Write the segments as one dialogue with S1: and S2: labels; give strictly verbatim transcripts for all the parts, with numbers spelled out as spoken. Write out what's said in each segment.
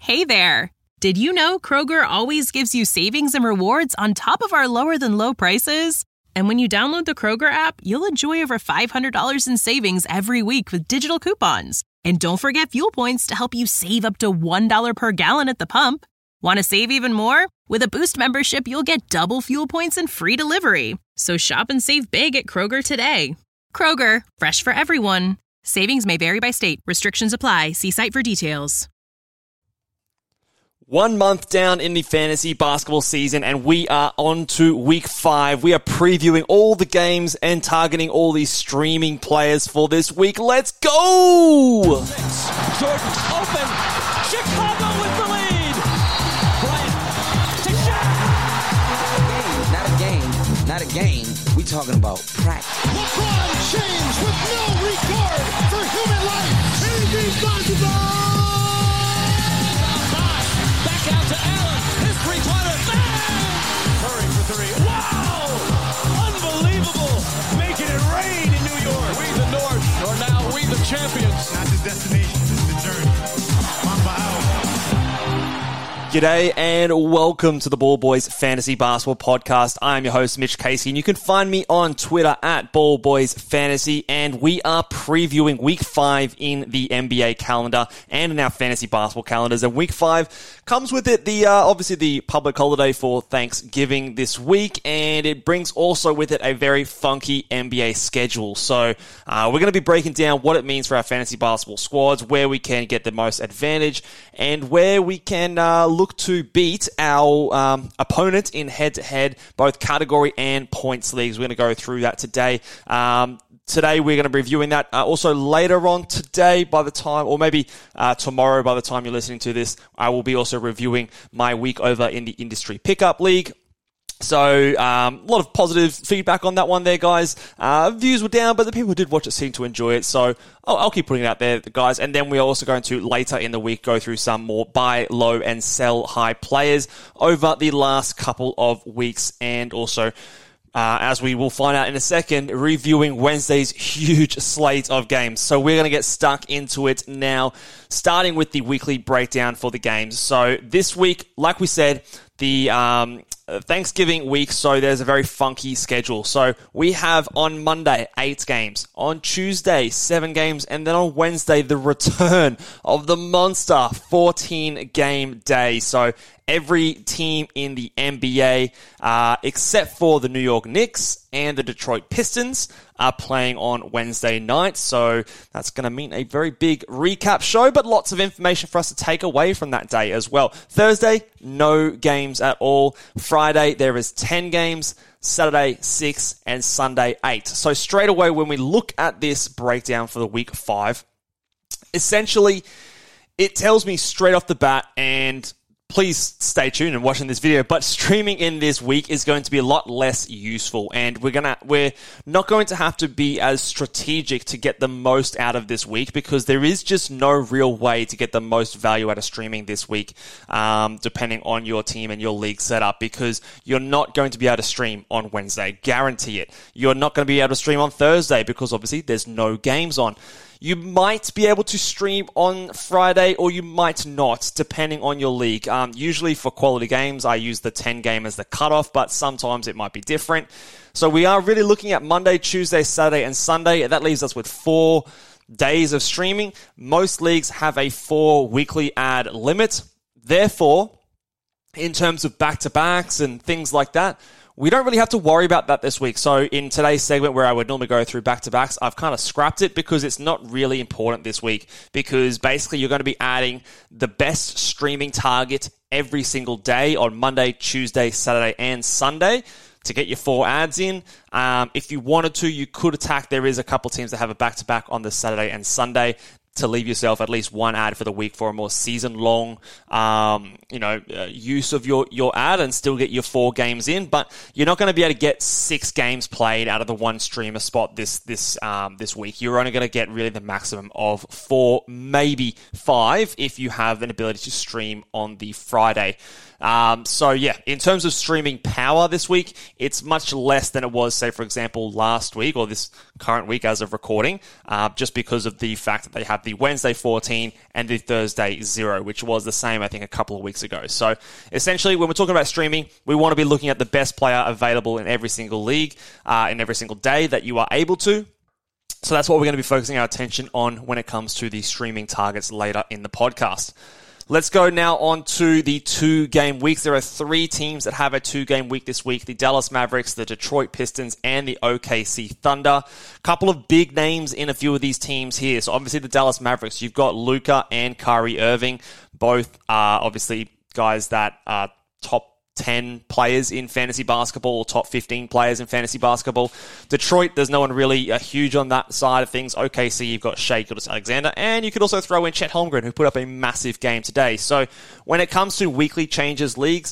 S1: Hey there! Did you know Kroger always gives you savings and rewards on top of our lower-than-low prices? And when you download the Kroger app, you'll enjoy over five hundred dollars in savings every week with digital coupons. And don't forget fuel points to help you save up to one dollar per gallon at the pump. Want to save even more? With a Boost membership, you'll get double fuel points and free delivery. So shop and save big at Kroger today. Kroger, fresh for everyone. Savings may vary by state. Restrictions apply. See site for details.
S2: One month down in the fantasy basketball season, and we are on to week five. We are previewing all the games and targeting all these streaming players for this week. Let's go!
S3: Jordan open. Chicago with the lead. Bryant to Shaq.
S4: Not a game. Not a game. We talking about practice.
S5: LeBron James with no regard for human life. Anything's possible.
S3: Out to Allen, his three-pointer, bang! Curry for three, wow! Unbelievable! Making it rain in New York. We the North, or now we the champions.
S5: Not the destination, it's the journey. Mamba out.
S2: G'day and welcome to the Ball Boys Fantasy Basketball Podcast. I am your host, Mitch Casey, and you can find me on Twitter at Ball Boys Fantasy, and we are previewing week five in the N B A calendar and in our fantasy basketball calendars. And week five comes with it the uh, obviously the public holiday for Thanksgiving this week, and it brings also with it a very funky N B A schedule. So uh, we're going to be breaking down what it means for our fantasy basketball squads, where we can get the most advantage, and where we can uh, look to beat our um, opponent in head-to-head, both category and points leagues. We're going to go through that today. Um, Today, we're going to be reviewing that. Uh, also, later on today, by the time, or maybe uh, tomorrow, by the time you're listening to this, I will be also reviewing my week over in the Industry Pickup League. So, um, a lot of positive feedback on that one there, guys. Uh, views were down, but the people who did watch it seemed to enjoy it. So, I'll, I'll keep putting it out there, guys. And then we're also going to, later in the week, go through some more buy low and sell high players over the last couple of weeks, and also Uh, as we will find out in a second, reviewing Wednesday's huge slate of games. So we're going to get stuck into it now, starting with the weekly breakdown for the games. So this week, like we said, the um, Thanksgiving week, so there's a very funky schedule. So we have on Monday, eight games. On Tuesday, seven games. And then on Wednesday, the return of the monster fourteen-game day. So every team in the N B A, uh, except for the New York Knicks and the Detroit Pistons, are playing on Wednesday night. So that's going to mean a very big recap show, but lots of information for us to take away from that day as well. Thursday, no games at all. Friday, there is ten games. Saturday, six, and Sunday, eight. So straight away, when we look at this breakdown for the week five, essentially, it tells me straight off the bat, and please stay tuned and watching this video, but streaming in this week is going to be a lot less useful, and we're gonna we're not going to have to be as strategic to get the most out of this week, because there is just no real way to get the most value out of streaming this week, um, depending on your team and your league setup, because you're not going to be able to stream on Wednesday, guarantee it. You're not going to be able to stream on Thursday because obviously there's no games on. You might be able to stream on Friday, or you might not, depending on your league. Um, usually for quality games, I use the ten game as the cutoff, but sometimes it might be different. So we are really looking at Monday, Tuesday, Saturday, and Sunday. That leaves us with four days of streaming. Most leagues have a four weekly ad limit. Therefore, in terms of back-to-backs and things like that, we don't really have to worry about that this week. So in today's segment, where I would normally go through back-to-backs, I've kind of scrapped it because it's not really important this week, because basically you're going to be adding the best streaming target every single day on Monday, Tuesday, Saturday, and Sunday to get your four ads in. Um, if you wanted to, you could attack. There is a couple teams that have a back-to-back on the Saturday and Sunday, to leave yourself at least one ad for the week for a more season-long, um, you know, uh, use of your, your ad, and still get your four games in. But you're not going to be able to get six games played out of the one streamer spot this this um, this week. You're only going to get really the maximum of four, maybe five, if you have an ability to stream on the Friday. Um, so yeah, in terms of streaming power this week, it's much less than it was, say, for example, last week or this current week as of recording, uh, just because of the fact that they have the Wednesday fourteen and the Thursday zero, which was the same, I think, a couple of weeks ago. So essentially, when we're talking about streaming, we want to be looking at the best player available in every single league, uh, in every single day that you are able to. So that's what we're going to be focusing our attention on when it comes to the streaming targets later in the podcast. Let's go now on to the two-game weeks. There are three teams that have a two-game week this week: the Dallas Mavericks, the Detroit Pistons, and the O K C Thunder. A couple of big names in a few of these teams here. So obviously the Dallas Mavericks, you've got Luka and Kyrie Irving. Both are obviously guys that are top ten players in fantasy basketball, or top fifteen players in fantasy basketball. Detroit, there's no one really uh, huge on that side of things. O K C, you've got Shai Gilgeous-Alexander, and you could also throw in Chet Holmgren, who put up a massive game today. So when it comes to weekly changes leagues,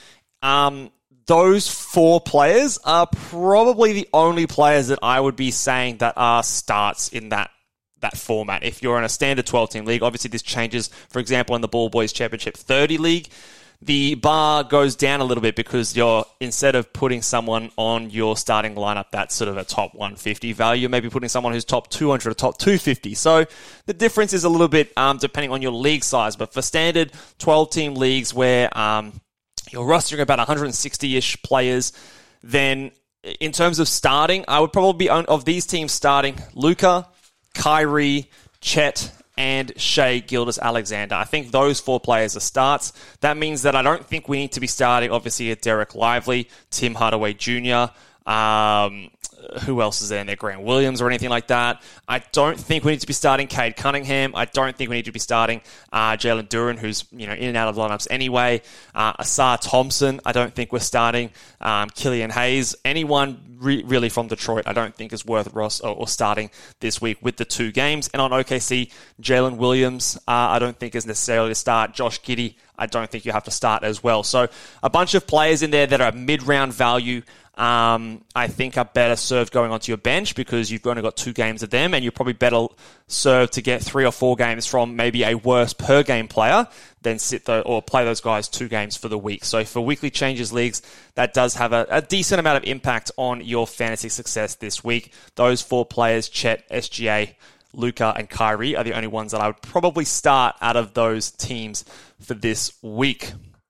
S2: um, those four players are probably the only players that I would be saying that are starts in that that format. If you're in a standard twelve-team league, obviously this changes. For example, in the Ball Boys Championship thirty league, the bar goes down a little bit because you're, instead of putting someone on your starting lineup that's sort of a top one fifty value, you're maybe putting someone who's top two hundred or top two fifty. So the difference is a little bit um, depending on your league size. But for standard twelve-team leagues where um, you're rostering about one hundred sixty-ish players, then in terms of starting, I would probably be, of these teams starting, Luka, Kyrie, Chet, and Shai Gilgeous-Alexander. I think those four players are starts. That means that I don't think we need to be starting, obviously, at Derek Lively, Tim Hardaway Junior, um, who else is there in there? Grant Williams or anything like that. I don't think we need to be starting Cade Cunningham. I don't think we need to be starting uh, Jalen Duren, who's you know in and out of lineups anyway. Uh, Asar Thompson, I don't think we're starting. Um, Killian Hayes, anyone re- really from Detroit, I don't think is worth Ross or, or starting this week with the two games. And on O K C, Jalen Williams, uh, I don't think is necessarily to start. Josh Giddey, I don't think you have to start as well. So a bunch of players in there that are mid-round value, Um, I think are better served going onto your bench because you've only got two games of them, and you're probably better served to get three or four games from maybe a worse per game player than sit the, or play those guys two games for the week. So for weekly changes leagues, that does have a, a decent amount of impact on your fantasy success this week. Those four players, Chet, S G A, Luka, and Kyrie, are the only ones that I would probably start out of those teams for this week.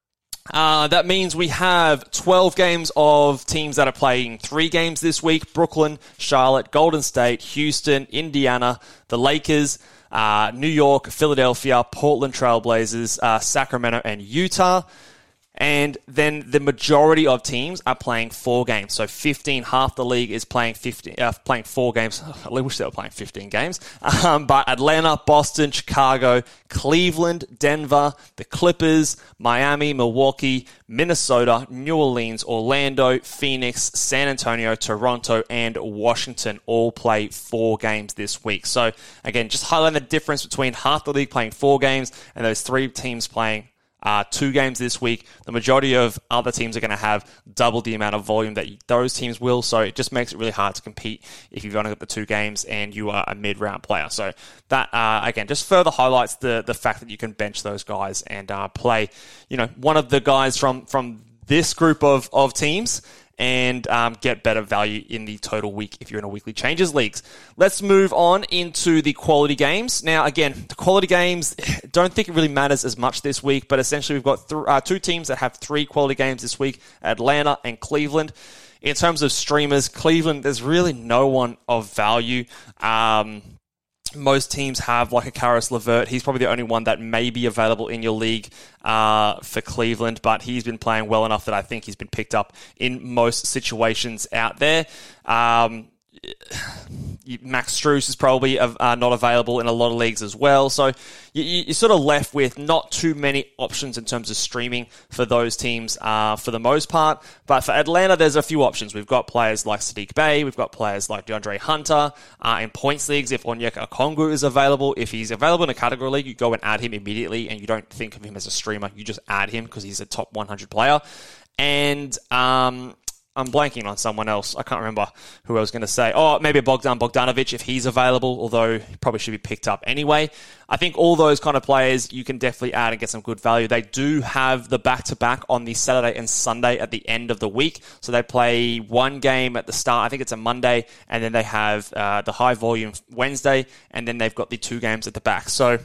S2: Uh, that means we have twelve games of teams that are playing three games this week: Brooklyn, Charlotte, Golden State, Houston, Indiana, the Lakers, uh, New York, Philadelphia, Portland Trailblazers, uh, Sacramento, and Utah. And then the majority of teams are playing four games. So fifteen, half the league is playing fifteen, uh, playing four games. I wish they were playing fifteen games. Um, but Atlanta, Boston, Chicago, Cleveland, Denver, the Clippers, Miami, Milwaukee, Minnesota, New Orleans, Orlando, Phoenix, San Antonio, Toronto, and Washington all play four games this week. So again, just highlighting the difference between half the league playing four games and those three teams playing Uh, two games this week. The majority of other teams are going to have double the amount of volume that those teams will, so it just makes it really hard to compete if you've only got the two games and you are a mid-round player. So that, uh, again, just further highlights the the fact that you can bench those guys and uh, play, you know, one of the guys from, from this group of, of teams and um, get better value in the total week if you're in a weekly changes leagues. Let's move on into the quality games. Now, again, the quality games, don't think it really matters as much this week, but essentially we've got th- uh, two teams that have three quality games this week, Atlanta and Cleveland. In terms of streamers, Cleveland, there's really no one of value. Um... Most teams have like a Karis LeVert. He's probably the only one that may be available in your league uh, for Cleveland, but he's been playing well enough that I think he's been picked up in most situations out there. Um, Max Strus is probably uh, not available in a lot of leagues as well. So you, you're sort of left with not too many options in terms of streaming for those teams uh, for the most part. But for Atlanta, there's a few options. We've got players like Sadiq Bey. We've got players like DeAndre Hunter. Uh, in points leagues, if Onyeka Okongwu is available, if he's available in a category league, you go and add him immediately, and you don't think of him as a streamer. You just add him because he's a top one hundred player. And um I'm blanking on someone else. I can't remember who I was going to say. Oh, maybe Bogdan Bogdanovic if he's available, although he probably should be picked up anyway. I think all those kind of players you can definitely add and get some good value. They do have the back-to-back on the Saturday and Sunday at the end of the week. So they play one game at the start. I think it's a Monday, and then they have uh, the high-volume Wednesday, and then they've got the two games at the back. So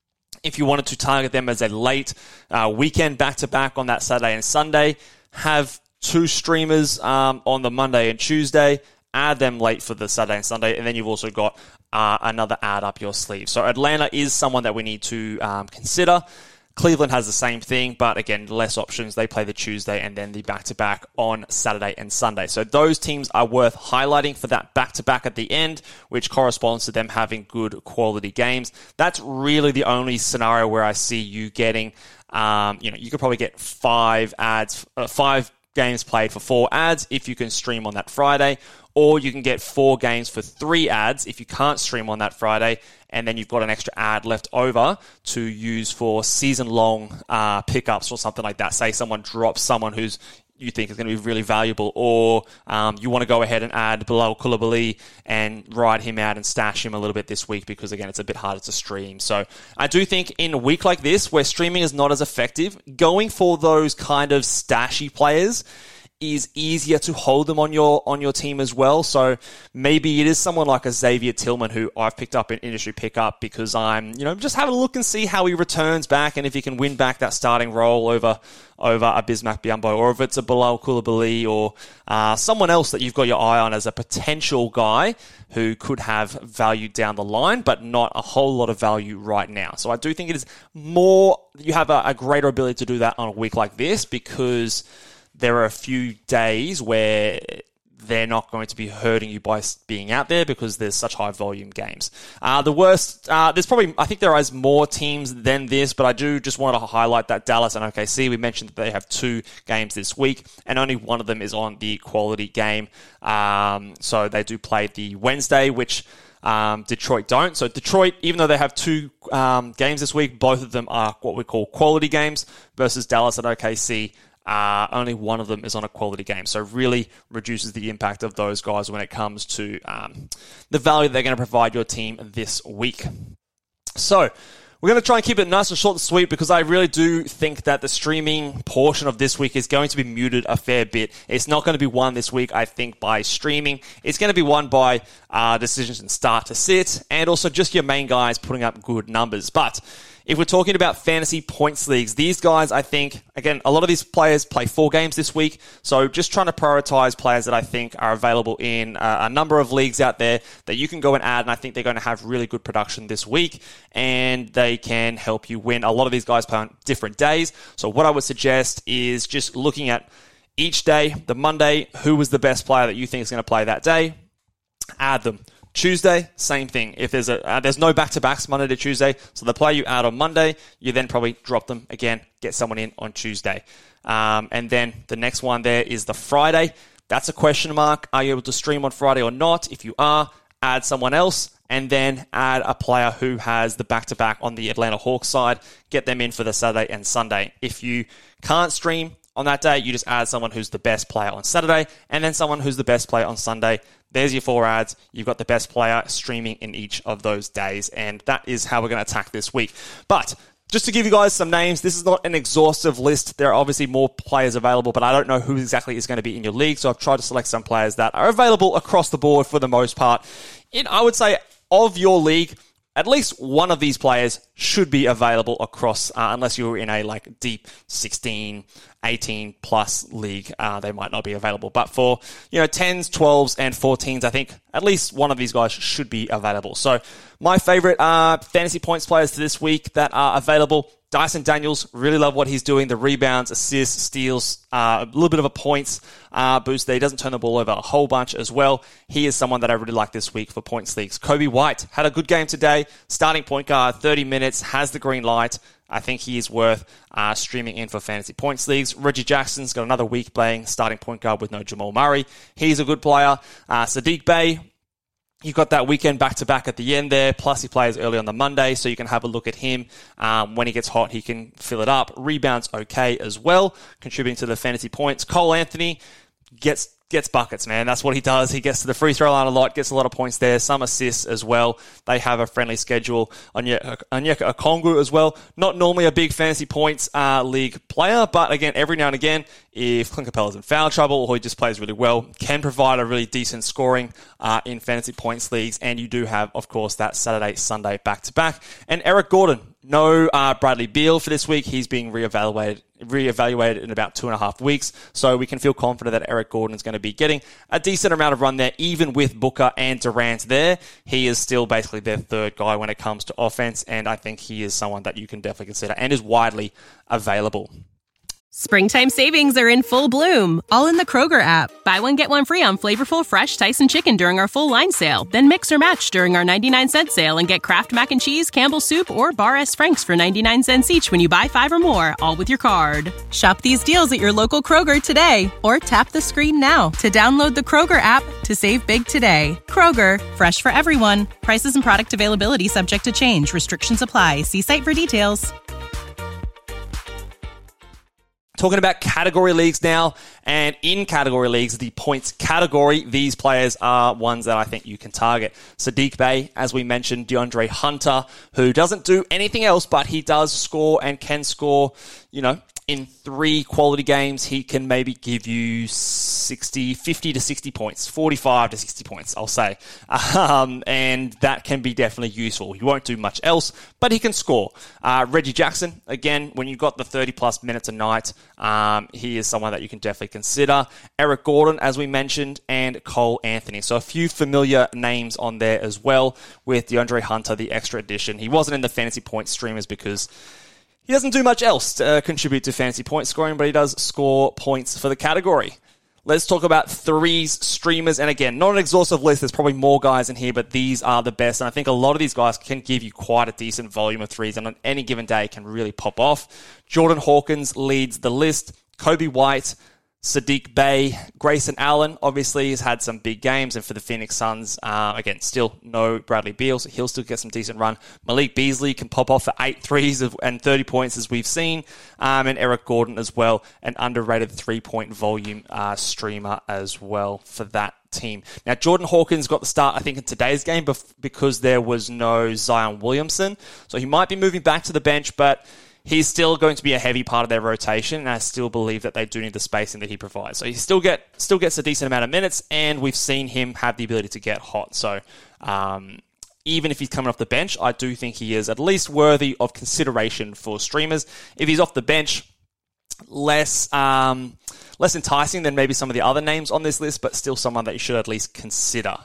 S2: if you wanted to target them as a late uh, weekend back-to-back on that Saturday and Sunday, have two streamers um, on the Monday and Tuesday, add them late for the Saturday and Sunday, and then you've also got uh, another ad up your sleeve. So Atlanta is someone that we need to um, consider. Cleveland has the same thing, but again, less options. They play the Tuesday and then the back-to-back on Saturday and Sunday. So those teams are worth highlighting for that back-to-back at the end, which corresponds to them having good quality games. That's really the only scenario where I see you getting, um, you know, you could probably get five ads, uh, five games played for four ads if you can stream on that Friday, or you can get four games for three ads if you can't stream on that Friday, and then you've got an extra ad left over to use for season-long uh, pickups or something like that. Say someone drops someone who's you think is going to be really valuable, or um, you want to go ahead and add Bilal Coulibaly and ride him out and stash him a little bit this week because, again, it's a bit harder to stream. So I do think in a week like this, where streaming is not as effective, going for those kind of stashy players is easier to hold them on your on your team as well. So maybe it is someone like a Xavier Tillman who I've picked up in industry pickup because I'm, you know, just having a look and see how he returns back and if he can win back that starting role over over a Bismack Biyombo, or if it's a Bilal Coulibaly or uh, someone else that you've got your eye on as a potential guy who could have value down the line, but not a whole lot of value right now. So I do think it is more, you have a, a greater ability to do that on a week like this because there are a few days where they're not going to be hurting you by being out there because there's such high volume games. Uh, the worst, uh, there's probably, I think there is more teams than this, but I do just want to highlight that Dallas and O K C, we mentioned that they have two games this week, and only one of them is on the quality game. Um, so they do play the Wednesday, which Um, Detroit don't. So Detroit, even though they have two um, games this week, both of them are what we call quality games versus Dallas and O K C. Uh, only one of them is on a quality game. So really reduces the impact of those guys when it comes to um, the value that they're going to provide your team this week. So we're going to try and keep it nice and short and sweet because I really do think that the streaming portion of this week is going to be muted a fair bit. It's not going to be won this week, I think, by streaming. It's going to be won by uh, decisions and start to sit and also just your main guys putting up good numbers. But if we're talking about fantasy points leagues, these guys, I think, again, a lot of these players play four games this week. So just trying to prioritize players that I think are available in uh, a number of leagues out there that you can go and add. And I think they're going to have really good production this week and they can help you win. A lot of these guys play on different days. So what I would suggest is just looking at each day, the Monday, who was the best player that you think is going to play that day, add them. Tuesday, same thing. If there's a uh, there's no back-to-backs Monday to Tuesday, so the player you add on Monday, you then probably drop them again, get someone in on Tuesday. Um, and then the next one there is the Friday. That's a question mark. Are you able to stream on Friday or not? If you are, add someone else, and then add a player who has the back-to-back on the Atlanta Hawks side. Get them in for the Saturday and Sunday. If you can't stream on that day, you just add someone who's the best player on Saturday, and then someone who's the best player on Sunday. There's your four ads. You've got the best player streaming in each of those days, and that is how we're going to attack this week. But just to give you guys some names, this is not an exhaustive list. There are obviously more players available, but I don't know who exactly is going to be in your league, so I've tried to select some players that are available across the board for the most part. In, I would say, of your league, at least one of these players should be available across, uh, unless you're in a like deep sixteen, eighteen plus league, uh, they might not be available. But for, you know, tens, twelves, and fourteens, I think at least one of these guys should be available. So my favorite uh, fantasy points players to this week that are available: Dyson Daniels, really love what he's doing. The rebounds, assists, steals, uh, a little bit of a points uh, boost there. He doesn't turn the ball over a whole bunch as well. He is someone that I really like this week for points leagues. Kobe White had a good game today. Starting point guard, thirty minutes, has the green light. I think he is worth uh, streaming in for fantasy points leagues. Reggie Jackson's got another week playing starting point guard with no Jamal Murray. He's a good player. Uh, Sadiq Bey, you've got that weekend back-to-back at the end there, plus he plays early on the Monday, so you can have a look at him. Um, when he gets hot, he can fill it up. Rebounds okay as well, contributing to the fantasy points. Cole Anthony gets gets buckets, man. That's what he does. He gets to the free throw line a lot, gets a lot of points there, some assists as well. They have a friendly schedule. Onyeka Okongwu as well. Not normally a big fantasy points uh, league player, but again, every now and again, if Clint Capella's in foul trouble or he just plays really well, can provide a really decent scoring uh, in fantasy points leagues. And you do have, of course, that Saturday, Sunday back-to-back. And Eric Gordon, no uh, Bradley Beal for this week. He's being reevaluated reevaluated in about two and a half weeks. So we can feel confident that Eric Gordon is going to be getting a decent amount of run there, even with Booker and Durant there. He is still basically their third guy when it comes to offense, and I think he is someone that you can definitely consider and is widely available.
S1: Springtime savings are in full bloom, all in the Kroger app. Buy one, get one free on flavorful, fresh Tyson chicken during our full line sale. Then mix or match during our ninety-nine cent sale and get Kraft Mac and Cheese, Campbell's Soup, or Bar S. Frank's for ninety-nine cents each when you buy five or more, all with your card. Shop these deals at your local Kroger today, or tap the screen now to download the Kroger app to save big today. Kroger, fresh for everyone. Prices and product availability subject to change. Restrictions apply. See site for details.
S2: Talking about category leagues now, and in category leagues, the points category, these players are ones that I think you can target. Saddiq Bey, as we mentioned, DeAndre Hunter, who doesn't do anything else, but he does score and can score, you know, in three quality games, he can maybe give you sixty, fifty to sixty points, forty-five to sixty points, I'll say. Um, and that can be definitely useful. He won't do much else, but he can score. Uh, Reggie Jackson, again, when you've got the thirty plus minutes a night, um, he is someone that you can definitely consider. Eric Gordon, as we mentioned, and Cole Anthony. So a few familiar names on there as well, with DeAndre Hunter, the extra addition. He wasn't in the fantasy point streamers because he doesn't do much else to uh, contribute to fantasy point scoring, but he does score points for the category. Let's talk about threes streamers. And again, not an exhaustive list. There's probably more guys in here, but these are the best. And I think a lot of these guys can give you quite a decent volume of threes, and on any given day can really pop off. Jordan Hawkins leads the list. Kobe White, Saddiq Bey, Grayson Allen obviously has had some big games, and for the Phoenix Suns, uh, again, still no Bradley Beal, so he'll still get some decent run. Malik Beasley can pop off for eight threes of, and thirty points as we've seen, um, and Eric Gordon as well, an underrated three-point volume uh, streamer as well for that team. Now, Jordan Hawkins got the start, I think, in today's game bef- because there was no Zion Williamson, so he might be moving back to the bench, but he's still going to be a heavy part of their rotation, and I still believe that they do need the spacing that he provides. So he still get still gets a decent amount of minutes, and we've seen him have the ability to get hot. So um, even if he's coming off the bench, I do think he is at least worthy of consideration for streamers. If he's off the bench, less um, less enticing than maybe some of the other names on this list, but still someone that you should at least consider.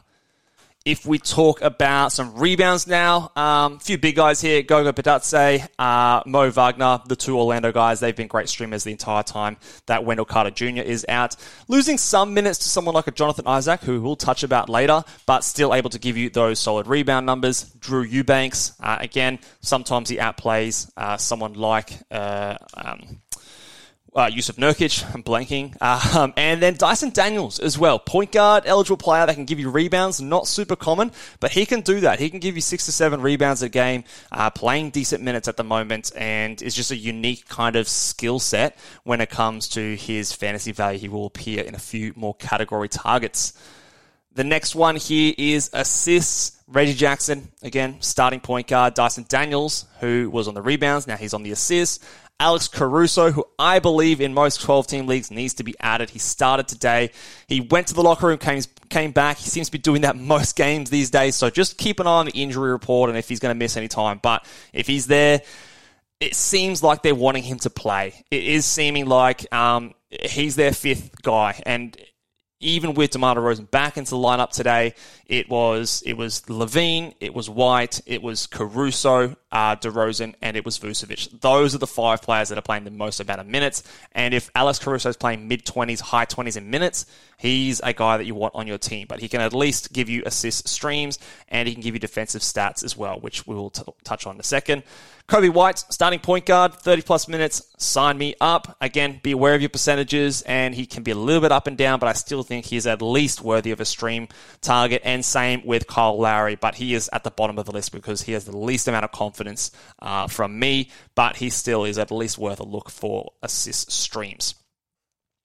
S2: If we talk about some rebounds now, a um, few big guys here, Goga Bitadze, uh, Mo Wagner, the two Orlando guys, they've been great streamers the entire time that Wendell Carter Junior is out. Losing some minutes to someone like a Jonathan Isaac, who we'll touch about later, but still able to give you those solid rebound numbers. Drew Eubanks, uh, again, sometimes he outplays uh, someone like Uh, um, Uh, Yusuf Nurkic, I'm blanking. Um, and then Dyson Daniels as well. Point guard, eligible player that can give you rebounds. Not super common, but he can do that. He can give you six to seven rebounds a game, uh, playing decent minutes at the moment, and is just a unique kind of skill set when it comes to his fantasy value. He will appear in a few more category targets. The next one here is assists. Reggie Jackson, again, starting point guard. Dyson Daniels, who was on the rebounds. Now he's on the assists. Alex Caruso, who I believe in most twelve-team leagues needs to be added. He started today. He went to the locker room, came, came back. He seems to be doing that most games these days. So just keep an eye on the injury report and if he's going to miss any time. But if he's there, it seems like they're wanting him to play. It is seeming like um, he's their fifth guy. And even with DeMar DeRozan back into the lineup today, it was it was Levine, it was White, it was Caruso, uh, DeRozan, and it was Vucevic. Those are the five players that are playing the most amount of minutes. And if Alex Caruso is playing mid-twenties, high twenties in minutes, he's a guy that you want on your team. But he can at least give you assist streams, and he can give you defensive stats as well, which we will t- touch on in a second. Kobe White, starting point guard, thirty-plus minutes, sign me up. Again, be aware of your percentages, and he can be a little bit up and down, but I still think he is at least worthy of a stream target, and same with Kyle Lowry, but he is at the bottom of the list because he has the least amount of confidence uh, from me, but he still is at least worth a look for assist streams.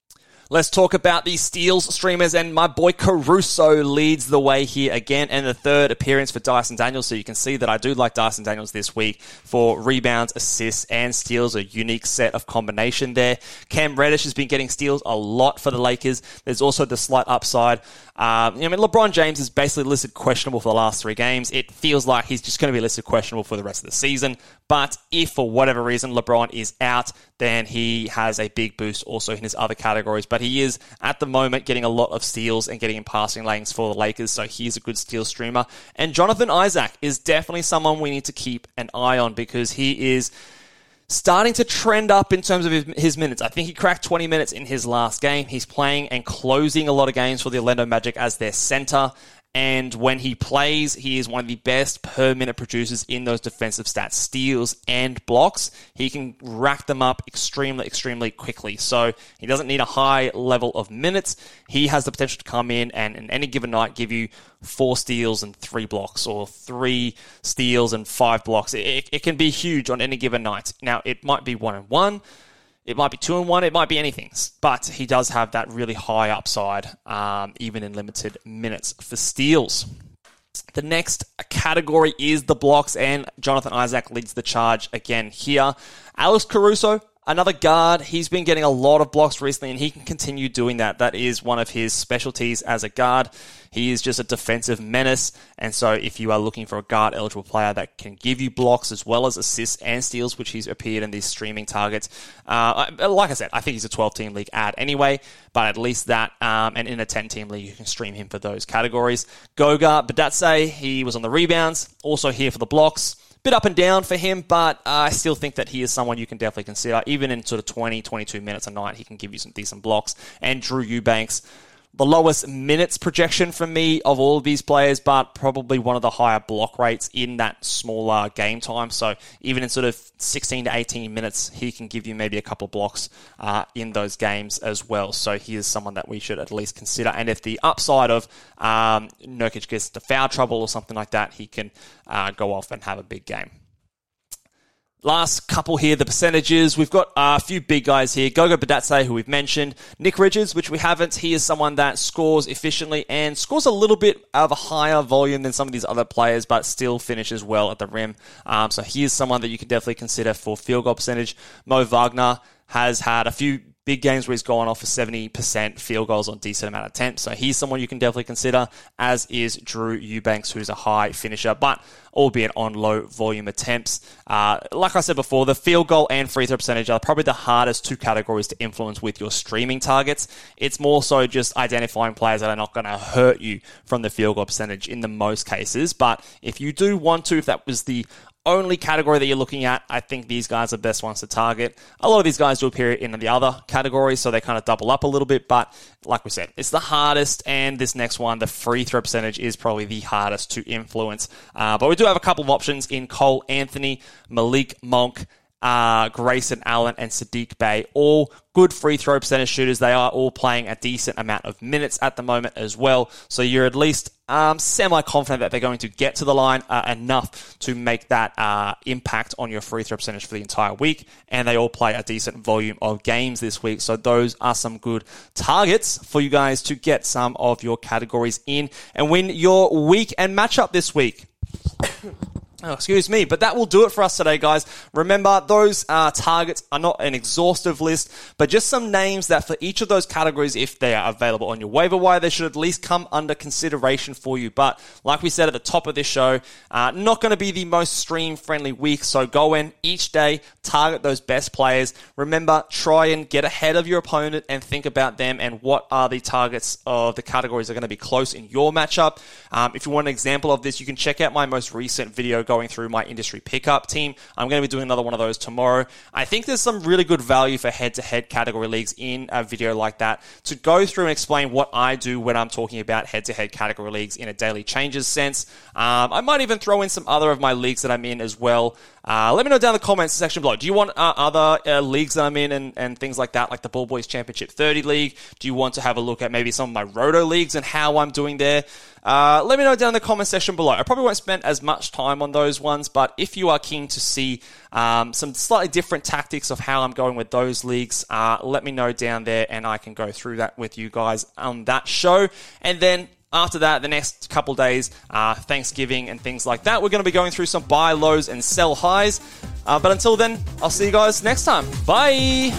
S2: Let's talk about the steals streamers, and my boy Caruso leads the way here again, and the third appearance for Dyson Daniels, so you can see that I do like Dyson Daniels this week for rebounds, assists, and steals, a unique set of combination there. Cam Reddish has been getting steals a lot for the Lakers. There's also the slight upside. Um, I mean, LeBron James is basically listed questionable for the last three games. It feels like he's just going to be listed questionable for the rest of the season, but if for whatever reason LeBron is out, then he has a big boost also in his other categories. But he is, at the moment, getting a lot of steals and getting in passing lanes for the Lakers, so he's a good steal streamer. And Jonathan Isaac is definitely someone we need to keep an eye on because he is starting to trend up in terms of his, his minutes. I think he cracked twenty minutes in his last game. He's playing and closing a lot of games for the Orlando Magic as their center. And when he plays, he is one of the best per minute producers in those defensive stats, steals and blocks. He can rack them up extremely, extremely quickly. So he doesn't need a high level of minutes. He has the potential to come in and in any given night give you four steals and three blocks, or three steals and five blocks. It, it, it can be huge on any given night. Now, it might be one and one. It might be two and one, it might be anything, but he does have that really high upside, um, even in limited minutes for steals. The next category is the blocks, and Jonathan Isaac leads the charge again here. Alex Caruso, another guard, he's been getting a lot of blocks recently, and he can continue doing that. That is one of his specialties as a guard. He is just a defensive menace, and so if you are looking for a guard-eligible player that can give you blocks as well as assists and steals, which he's appeared in these streaming targets, uh, like I said, I think he's a twelve-team league ad anyway, but at least that, um, and in a ten-team league, you can stream him for those categories. Goga Badatse, he was on the rebounds, also here for the blocks. Bit up and down for him, but uh, I still think that he is someone you can definitely consider. Even in sort of twenty, twenty-two minutes a night, he can give you some decent blocks. And Drew Eubanks, the lowest minutes projection for me of all of these players, but probably one of the higher block rates in that smaller game time. So even in sort of sixteen to eighteen minutes, he can give you maybe a couple of blocks uh, in those games as well. So he is someone that we should at least consider. And if the upside of um, Nurkic gets into foul trouble or something like that, he can uh, go off and have a big game. Last couple here, the percentages. We've got a few big guys here. Goga Badatse, who we've mentioned. Nick Richards, which we haven't. He is someone that scores efficiently and scores a little bit of a higher volume than some of these other players, but still finishes well at the rim. Um, so he is someone that you can definitely consider for field goal percentage. Mo Wagner has had a few big games where he's gone off for seventy percent field goals on a decent amount of attempts. So he's someone you can definitely consider, as is Drew Eubanks, who's a high finisher, but albeit on low volume attempts. Uh, like I said before, the field goal and free throw percentage are probably the hardest two categories to influence with your streaming targets. It's more so just identifying players that are not going to hurt you from the field goal percentage in the most cases. But if you do want to, if that was the only category that you're looking at, I think these guys are the best ones to target. A lot of these guys do appear in the other categories, so they kind of double up a little bit, but like we said, it's the hardest, and this next one, the free throw percentage, is probably the hardest to influence. Uh, but we do have a couple of options in Cole Anthony, Malik Monk, uh, Grayson Allen, and Sadiq Bey, all good free throw percentage shooters. They are all playing a decent amount of minutes at the moment as well, so you're at least um, semi-confident that they're going to get to the line uh, enough to make that uh, impact on your free throw percentage for the entire week, and they all play a decent volume of games this week, so those are some good targets for you guys to get some of your categories in and win your week and matchup this week. Oh, excuse me, but that will do it for us today, guys. Remember, those uh, targets are not an exhaustive list, but just some names that for each of those categories, if they are available on your waiver wire, they should at least come under consideration for you. But like we said at the top of this show, uh, not going to be the most stream-friendly week, so go in each day, target those best players. Remember, try and get ahead of your opponent and think about them and what are the targets of the categories that are going to be close in your matchup. Um, if you want an example of this, you can check out my most recent video going through my industry pickup team. I'm going to be doing another one of those tomorrow. I think there's some really good value for head-to-head category leagues in a video like that to go through and explain what I do when I'm talking about head-to-head category leagues in a daily changes sense. Um, I might even throw in some other of my leagues that I'm in as well, Uh, let me know down in the comments section below. Do you want uh, other uh, leagues that I'm in and, and things like that, like the Ball Boys Championship thirty League? Do you want to have a look at maybe some of my Roto leagues and how I'm doing there? Uh, let me know down in the comment section below. I probably won't spend as much time on those ones, but if you are keen to see um, some slightly different tactics of how I'm going with those leagues, uh, let me know down there and I can go through that with you guys on that show. And then after that, the next couple days, uh, Thanksgiving and things like that, we're going to be going through some buy lows and sell highs. Uh, but until then, I'll see you guys next time. Bye!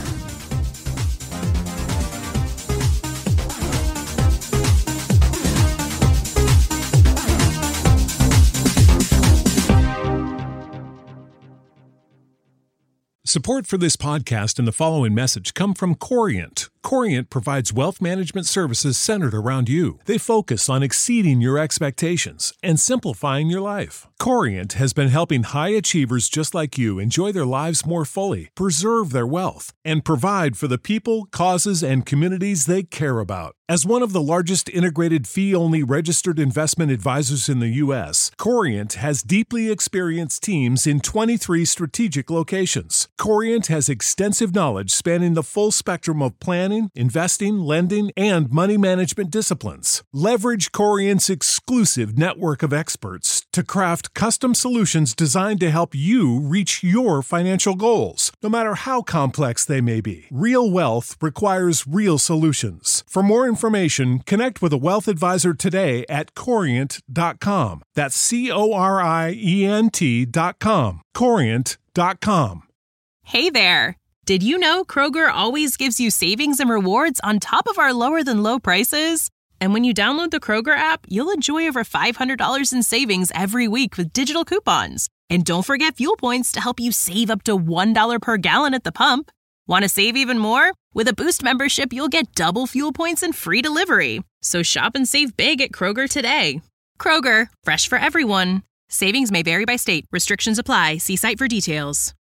S6: Support for this podcast and the following message come from Corient. Corient provides wealth management services centered around you. They focus on exceeding your expectations and simplifying your life. Corient has been helping high achievers just like you enjoy their lives more fully, preserve their wealth, and provide for the people, causes, and communities they care about. As one of the largest integrated fee-only registered investment advisors in the U S, Corient has deeply experienced teams in twenty-three strategic locations. Corient has extensive knowledge spanning the full spectrum of planning, investing, lending, and money management disciplines. Leverage Corient's exclusive network of experts to craft custom solutions designed to help you reach your financial goals, no matter how complex they may be. Real wealth requires real solutions. For more information, connect with a wealth advisor today at corient dot com. That's C O R I E N T dot com. corient dot com.
S1: Hey there! Did you know Kroger always gives you savings and rewards on top of our lower-than-low prices? And when you download the Kroger app, you'll enjoy over five hundred dollars in savings every week with digital coupons. And don't forget fuel points to help you save up to one dollar per gallon at the pump. Want to save even more? With a Boost membership, you'll get double fuel points and free delivery. So shop and save big at Kroger today. Kroger, fresh for everyone. Savings may vary by state. Restrictions apply. See site for details.